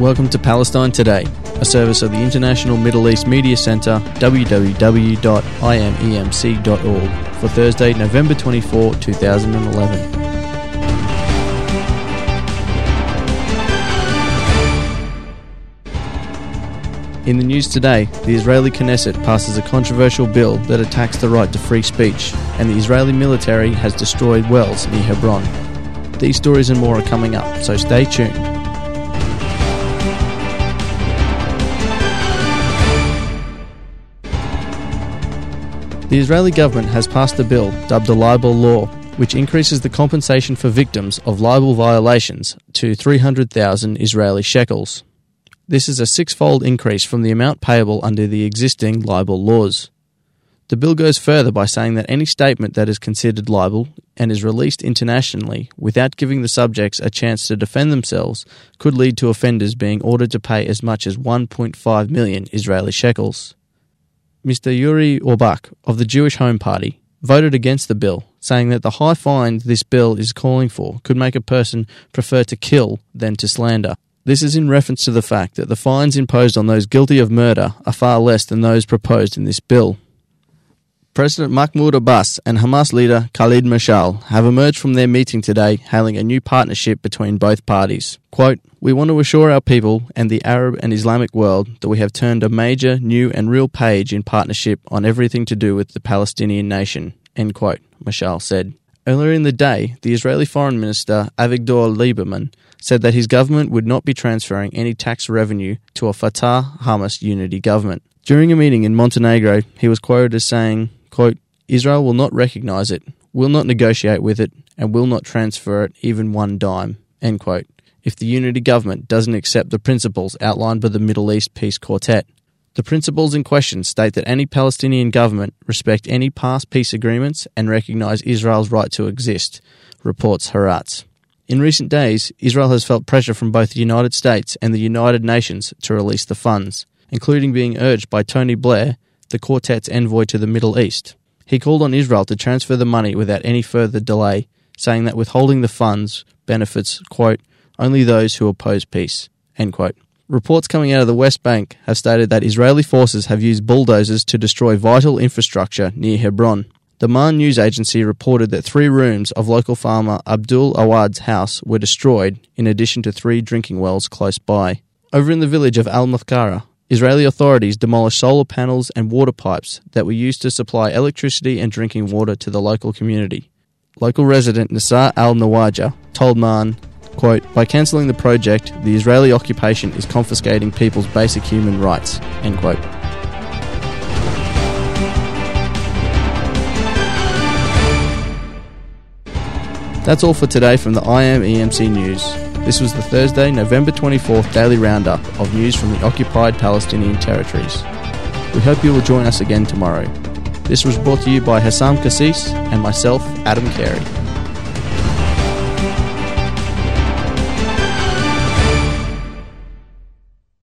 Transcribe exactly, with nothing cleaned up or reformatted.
Welcome to Palestine Today, a service of the International Middle East Media Centre, w w w dot i m e m c dot org, for Thursday, November twenty-fourth, two thousand eleven. In the news today, the Israeli Knesset passes a controversial bill that attacks the right to free speech, and the Israeli military has destroyed wells near Hebron. These stories and more are coming up, so stay tuned. The Israeli government has passed a bill dubbed the Libel Law, which increases the compensation for victims of libel violations to three hundred thousand Israeli shekels. This is a six-fold increase from the amount payable under the existing libel laws. The bill goes further by saying that any statement that is considered libel and is released internationally without giving the subjects a chance to defend themselves could lead to offenders being ordered to pay as much as one point five million Israeli shekels. Mister Yuri Orbach of the Jewish Home Party voted against the bill, saying that the high fine this bill is calling for could make a person prefer to kill than to slander. This is in reference to the fact that the fines imposed on those guilty of murder are far less than those proposed in this bill. President Mahmoud Abbas and Hamas leader Khalid Mashal have emerged from their meeting today hailing a new partnership between both parties. Quote, "We want to assure our people and the Arab and Islamic world that we have turned a major, new and real page in partnership on everything to do with the Palestinian nation," end quote, Mashal said. Earlier in the day, the Israeli Foreign Minister Avigdor Lieberman said that his government would not be transferring any tax revenue to a Fatah-Hamas unity government. During a meeting in Montenegro, he was quoted as saying, quote, "Israel will not recognise it, will not negotiate with it, and will not transfer it even one dime," end quote, if the unity government doesn't accept the principles outlined by the Middle East Peace Quartet. The principles in question state that any Palestinian government respect any past peace agreements and recognise Israel's right to exist, reports Haaretz. In recent days, Israel has felt pressure from both the United States and the United Nations to release the funds, including being urged by Tony Blair, the quartet's envoy to the Middle East. He called on Israel to transfer the money without any further delay, saying that withholding the funds benefits, quote, "only those who oppose peace," end quote. Reports coming out of the West Bank have stated that Israeli forces have used bulldozers to destroy vital infrastructure near Hebron. The Man news agency reported that three rooms of local farmer Abdul Awad's house were destroyed, in addition to three drinking wells close by. Over in the village of Al-Muthkara, Israeli authorities demolished solar panels and water pipes that were used to supply electricity and drinking water to the local community. Local resident Nasar al-Nawaja told Man, quote, "By cancelling the project, the Israeli occupation is confiscating people's basic human rights," end quote. That's all for today from the I M E M C News. This was the Thursday, November twenty-fourth daily roundup of news from the occupied Palestinian territories. We hope you will join us again tomorrow. This was brought to you by Hassam Kassis and myself, Adam Carey.